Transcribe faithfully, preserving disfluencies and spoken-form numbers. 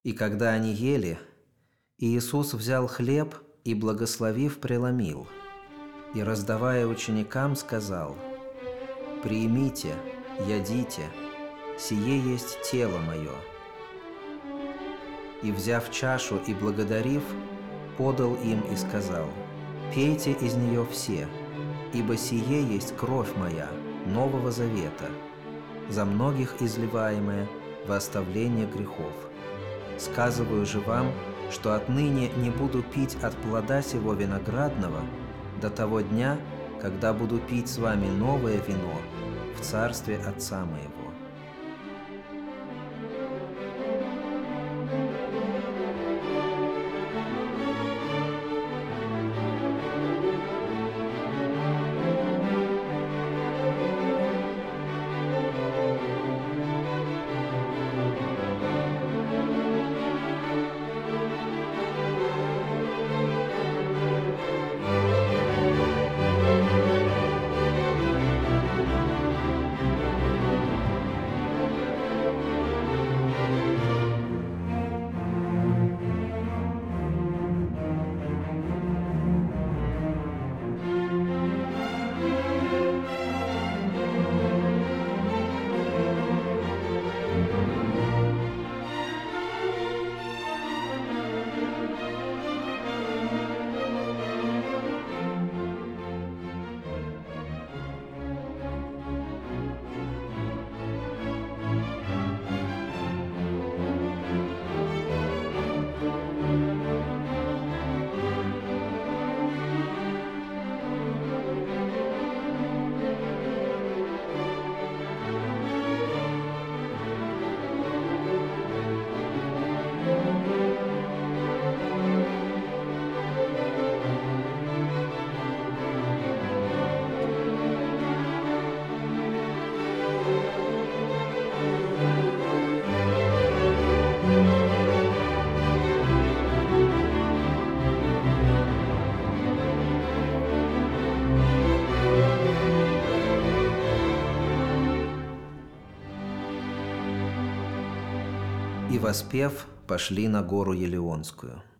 И когда они ели, Иисус взял хлеб и, благословив, преломил, и, раздавая ученикам, сказал: «Примите, ядите, сие есть тело мое». И, взяв чашу и благодарив, подал им и сказал: «Пейте из нее все, ибо сие есть кровь моя, Нового Завета, за многих изливаемая во оставление грехов. Сказываю же вам, что отныне не буду пить от плода сего виноградного до того дня, когда буду пить с вами новое вино в царстве Отца моего». И, воспев, пошли на гору Елеонскую.